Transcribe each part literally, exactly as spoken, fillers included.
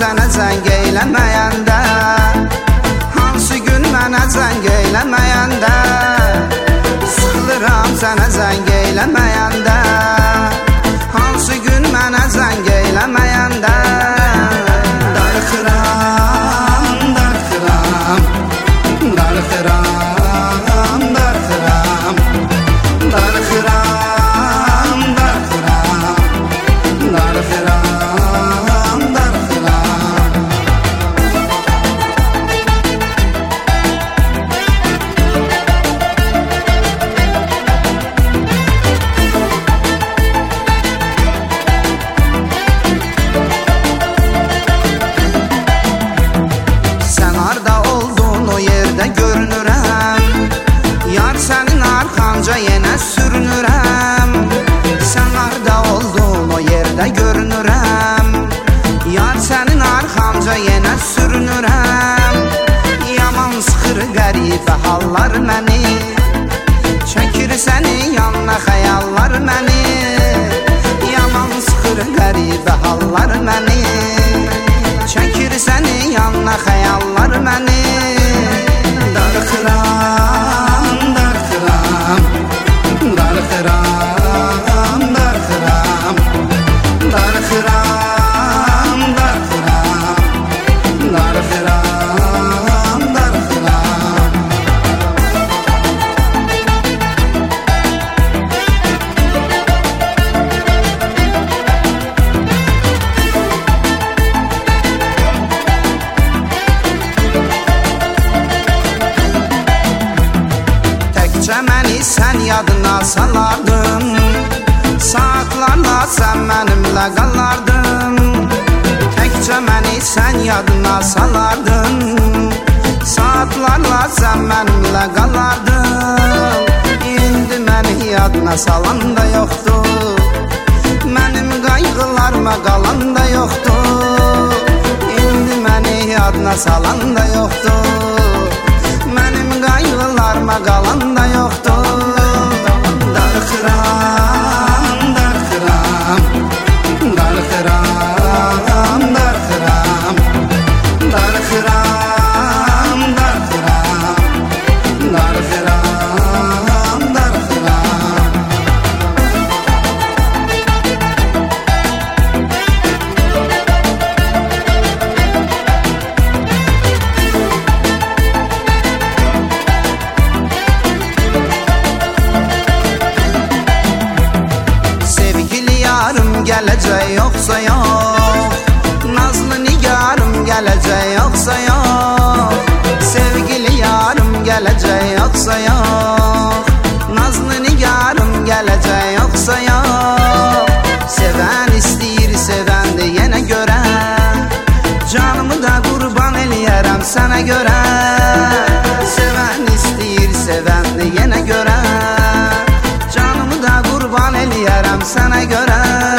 sənə zəng eyləməyəndə, hansı gün mənə zəng eyləməyəndə, sıxılıram sənə zəng eyləməyəndə, hansı gün mənə zəng eyləməyəndə. Darıxıram, darıxıram, darıxıram, darıxıram, darıxıram, darıxıram, darıxıram. Yenə sürünürəm, sən harda oldun o yerdə görünürəm. Yar sənin arxanca yenə sürünürəm. Yaman sıxır qəribə hallar məni, çəkir sənin yanına xəyallar məni. Yaman sıxır qəribə hallar məni, çəkir sənin yanına xəyallar məni. Darıxıram, darıxıram, darıxıram, darıxıram, darıxıram, darıxıram, darıxıram, darıxıram. Təkcə məni sən yadına salardın, saatlarla sən mənimlə qalardın. Təkcə məni sən yadına salardın, saatlarla sən mənimlə qalardın. İndi məni yadına salan da yoxdur, mənim qayğılarıma qalan da yoxdur. İndi məni yadına salan da yoxdur, mənim qayğılarıma qalan da yoxdur. Darıxıram, darıxıram, darıxıram, darıxıram, darıxıram, darıxıram, darıxıram, darıxıram. Gələcək yoxsa yox, nazlı nigarım gələcək yoxsa yox, sevgili yarım gələcək yoxsa yox, nazlı nigarım gələcək yoxsa yox. Sevən istəyir, sevən də yenə görə, canımı da qurban eləyərəm sənə görə. Sevən istəyir, sevən də yenə görə, canımı da qurban eləyərəm sənə görə.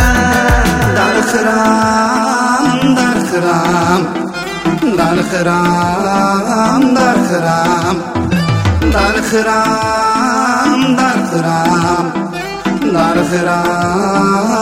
Darıxıram, darıxıram, darıxıram, darıxıram, darıxıram, darıxıram, darıxıram.